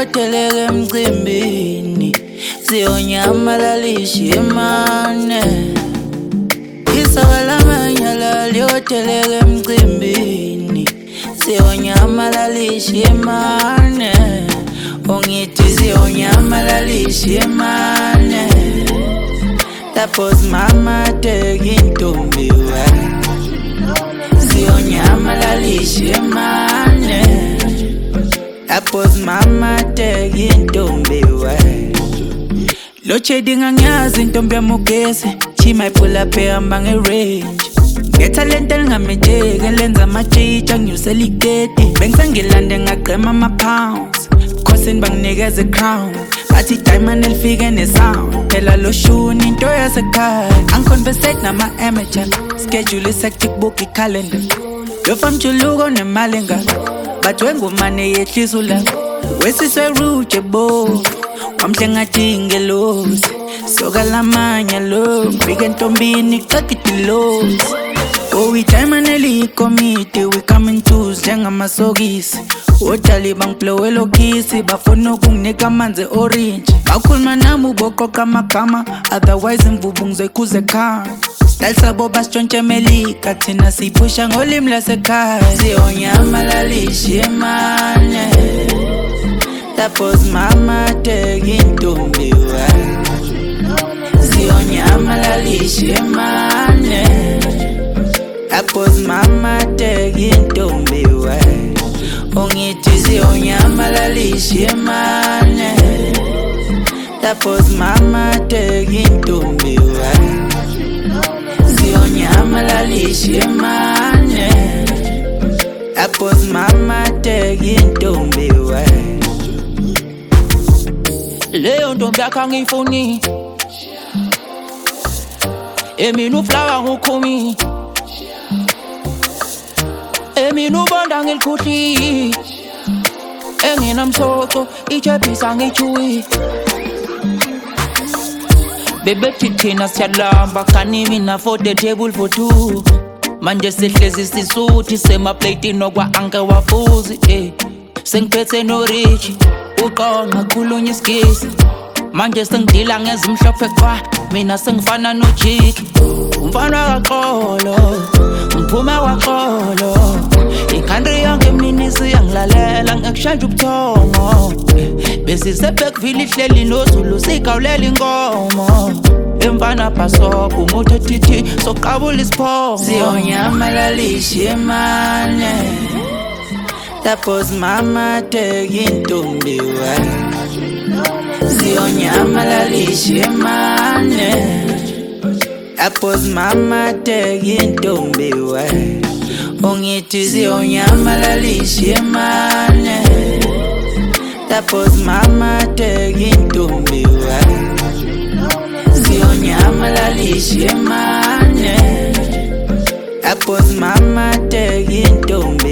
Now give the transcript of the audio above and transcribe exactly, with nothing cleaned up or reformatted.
liyoteleke mcimbini, siyonyamalalisha imane. Isaka lamanyala liyoteleke mcimbini, siyonyamalalisha imane. Ungithi siyonyamalalisha imane. Tapos mama teki intombi we, siyonyamalalisha imane. Tapos mama teki intombi we. Lo chedi nganyazi intombi yamugesi, she might pull up ehamba nge-range. Ngethalente lingamejeke lenza amajija nginyusela iketi. Bengisengilande ngagqema ama-pounds, khosini banginikeza i-crown. Bathi diamond elifike ne-sound, phela lo shuni into yasekhaya. Angiconversate nama-amateur, schedule is-hectic, book i-calendar. Lo famjuluko nemali engaka, but wengumane yehlisa ulaka. Wesiswe rude bo, wamhle ngathi ingelosi. Soka lamanya lo, mbike ntombini qaqida ilosi. Oh, we diamond elikomiti, we coming twos njengamasokisi. Odali bangiblowela okhisi, bafuna ukunginika amanzi orange. Bakhuluma nami uboqoqa amagama, otherwise imvubu ngizoyikhuza ekhaya. Style sabo basitshontshe emelika, thina siyiphusha ngolimi lasekhaya. Siyonyamalalisha imane. Tapos mama teki intombi we, siyonyamalalisha imane. Tapos mama teki intombi we, ungithi siyonyamalalisha imane. Tapos mama teki intombi we, siyonyamalalisha imane. Tapos mama teki intombi we. Leyo ntombi yakho ngifuni, emina uflawa ngukhumi, emina ubonda ngilikhuhli, enginamsoco ichebhisa ngichuyi. Bebethi thina siyalamba kani mina for the table for two. Manje sihlezi sisuthi semaplatini nokwa anke wafuzi eh. Sengiphethe no rich uqonga khulunya isigisi. Manje sengidila ngezimhlophe kwa mina sengifana no jiki. Umfana kaxolo ngiphuma kwaxolo, ikhantri yonke mina isiyangilalela ngekushaya ubuthongo. Besisebhekville ihleli noZulu sigawulela inkomo. Emfana bhasopo umuthe thithi soqabula isiphongo. Siyonyamalalisha imane. Tapos mama teki intombi we, siyonyamalalisha imane. Tapos mama teki intombi we, ungithi siyonyamalalisha imane. Tapos mama teki intombi we, siyonyamalalisha imane. Tapos mama teki intombi